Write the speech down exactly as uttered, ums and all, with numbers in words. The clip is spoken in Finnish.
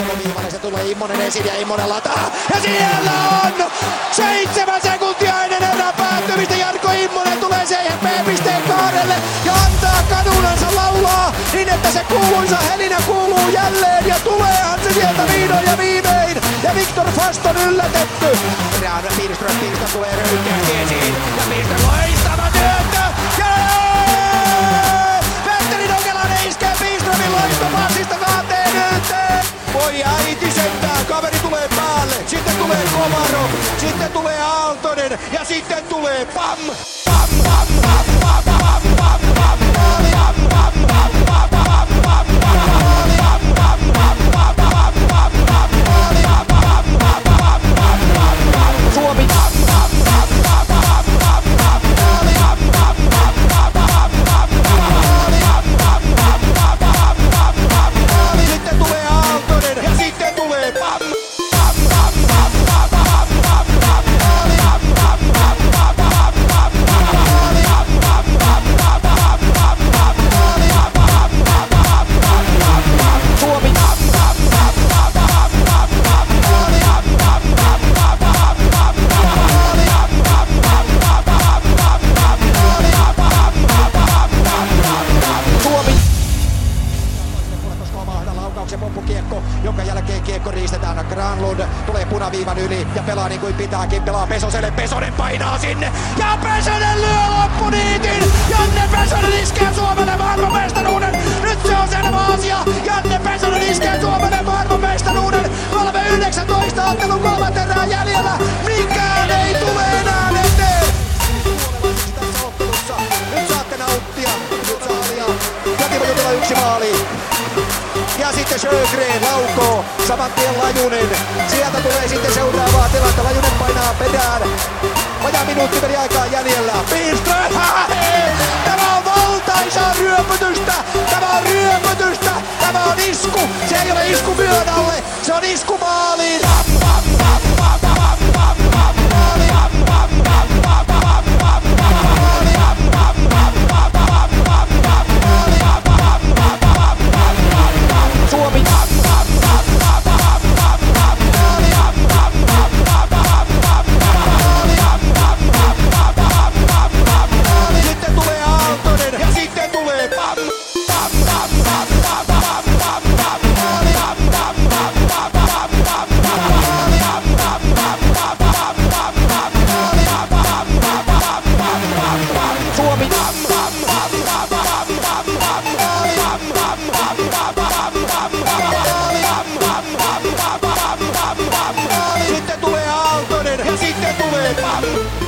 Jakoviivalle, se tulee Immonen ensin ja Immonen lataa. Ja siellä on seitsemän sekuntia ennen erää päättymistä. Jarkko Immonen tulee C H P-pisteen kaarelle ja antaa kadunansa laulaa niin, että se kuuluisa helinä kuuluu jälleen. Ja tuleehan se sieltä vihdoin ja viimein. Ja Viktor Fast on yllätetty. Erään Piiriström, Piiriström tulee röyhkeästi esiin. Ja Piiriström loistava työntö. Jee! Petteri Nokelainen iskee Piiriströmin loistopassista kahteen yhteen. Voi äiti sentään, kaveri tulee päälle. Sitten tulee Komarov. Sitten tulee Aaltonen. Ja sitten tulee pam! Pam, pam, pam, pam, pam, pam, pam, pam, pam, pam, pam, pam, pam, Suomi. Sitten tulee Aaltonen ja sitten tulee pam. Suomi. Poppukiekko, jonka jälkeen kiekko riistetään. Granlund tulee punaviivan yli ja pelaa niin kuin pitääkin. Pelaa Pesoselle, Pesonen painaa sinne ja Pesonen lyö loppuniitin. Janne Pesonen iskee Suomelle maailmanmestaruuden. Nyt se on selvä asia. Janne Pesonen iskee Suomelle maailmanmestaruuden. kolme yhdeksäntoista ottelun kolmat erää jäljellä. Mikään ei tule enää eteen. Tässä ottelussa. Nyt saatte nauttia. Nyt saalia. Jativa Jutila yksi maali. Ja sitten Sjögren laukoo, saman tien Lajunen. Sieltä tulee sitten seuraavaa tilannetta. Lajunen painaa perään. Vajaa minuutti meni aikaa jäljellä. Piirström! Tämä on valtaisaa ryöpytystä! Tämä on ryöpytystä! Tämä on isku! Se ei ole isku vyön alle, se on isku maaliin! Suomi. Sitten tulee Aaltonen ja sitten tulee pam. Suomi. Sitten tulee Aaltonen ja sitten tulee pam.